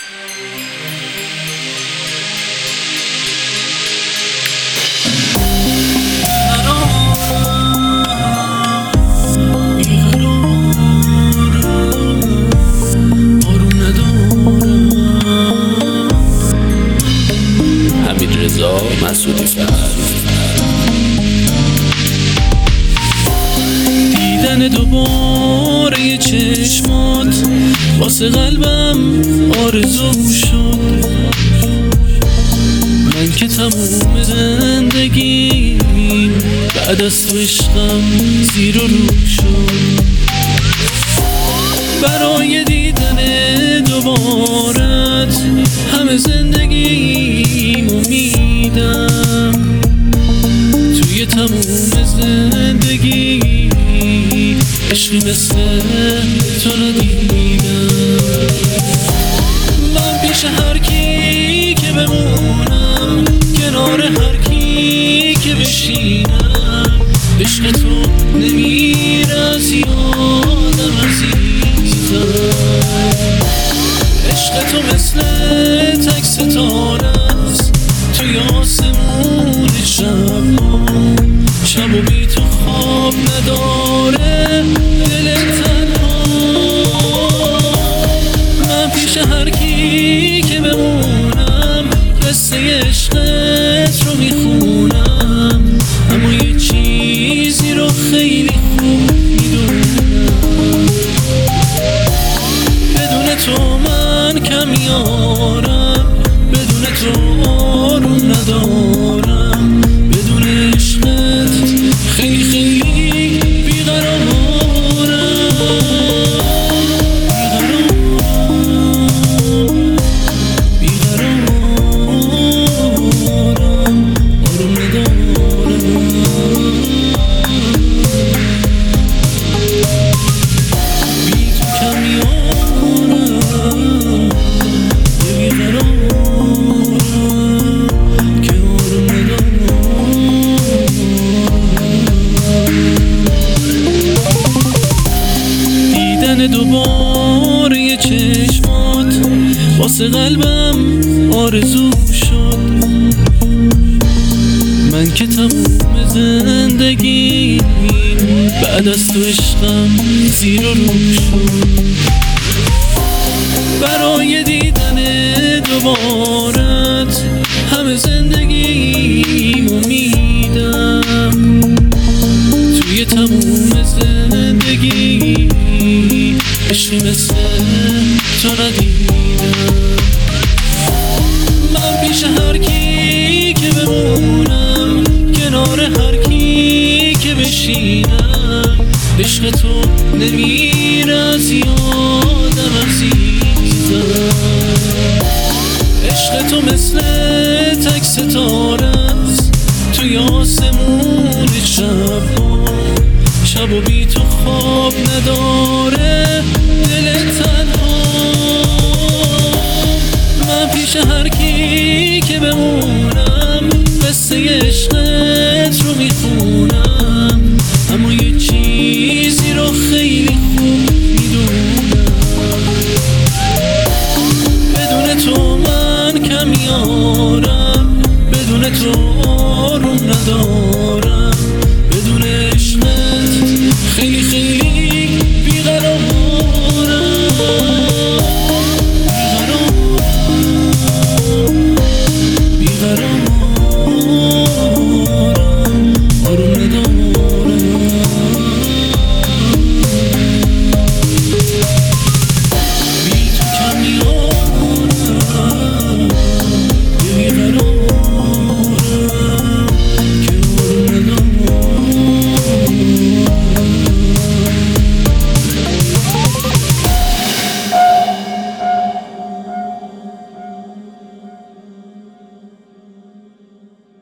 مسعودی فرد دیدن دوباره چشمات واسه قلبم آرزو شد. من که تموم زندگی بعد از تو عشقم زیر و رو شد. برای دیدن دوبارت همه زندگیمو میدم. توی تموم زندگی عشقی مثل تو ندیدم. من پیش هر کی که بمونم، کنار هر کی که بشینم، عشق تو نمیره از یادم عزیزم. عشق تو مثل تک ستاره است توی آسمون شب و بی تو خواب نداره دل تنها. من پیش هر کی که بمونم قصه عشقت رو میخونم، اما یه چیزی رو خیلی خوب میدونم، بدون تو من کمیارم، بدون تو آروم ندارم، بدون عشقت خیلی خیلی بیقرارم. دوباره چشمات واسه قلبم آرزو شد. من که تموم زندگی بعد از تو عشقم زیر و رو شد. برای دیدن دوبارت همه زندگیمو میدم. توی تموم زندگی عشقی مثل تو ندیدم. من پیش هر کی که بمونم، کنار هر کی که بشینم، عشق تو نمیره از یادم عزیزم. عشق تو مثل تک ستاره است توی آسمون شب و بی تو خواب نداره دل تنها. من پیش هر